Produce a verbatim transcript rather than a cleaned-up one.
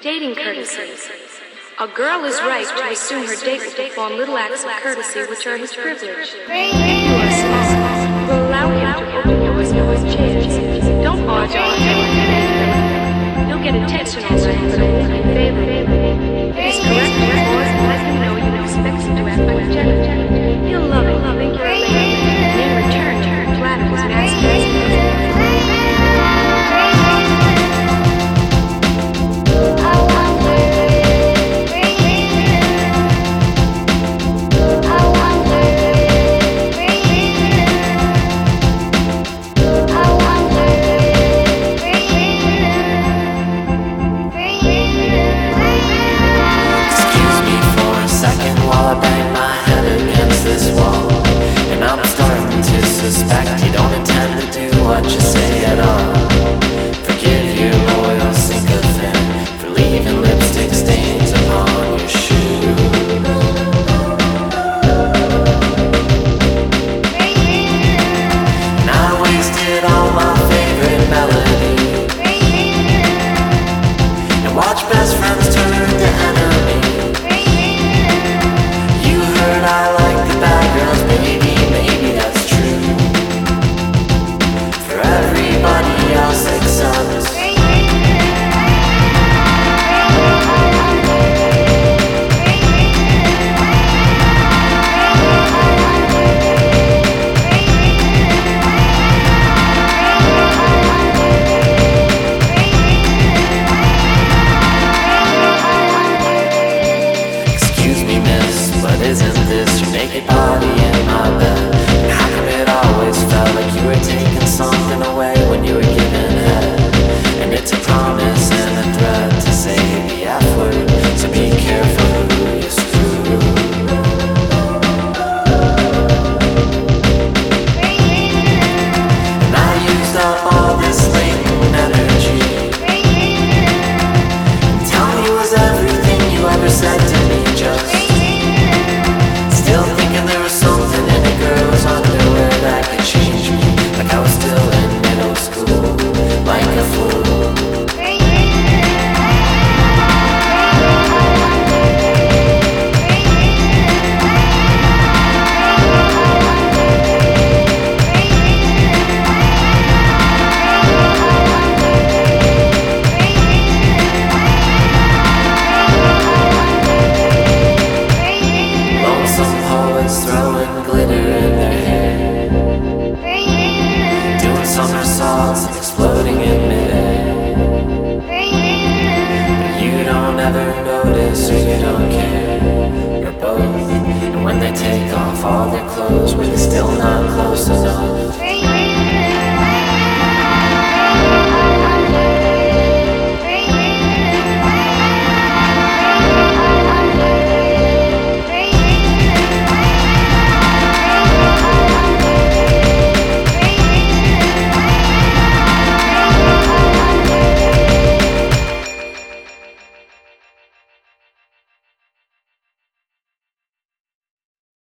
Dating courtesy. A girl is right to assume her date will perform little acts of courtesy which are his privilege. If you are small, will allow him to open doors and with chairs. Don't barge on him. You'll get attention all right, but it won't be favorable. It is correct to pause and let him know you expect him to act like a gentleman. He'll love it, think you're a lady, and in return, flatter his master's. Suspect you don't intend to do what you say at all. Forgive your loyal sycophant for leaving lipstick stains upon your shoe. And I wasted all my favorite melody and watched best friends turn to enemy. You heard I like the bad girls, baby, maybe that's true. Everybody else accepts. Excuse me, miss, but isn't this your naked body in my bed? And how come it always felt like you were taking something away when you were giving head? And it's a promise and a threat to say the F word, so be careful who you screw. And I used up all this latent energy. And tell me, was everything you ever said to me just still thinking there was something in a girl's underwear that could change me? Like I was still in middle school, like a fool. Lonesome poets throwing glitter in their hair, doing somersaults and exploding in midair. But you don't ever notice or you don't care.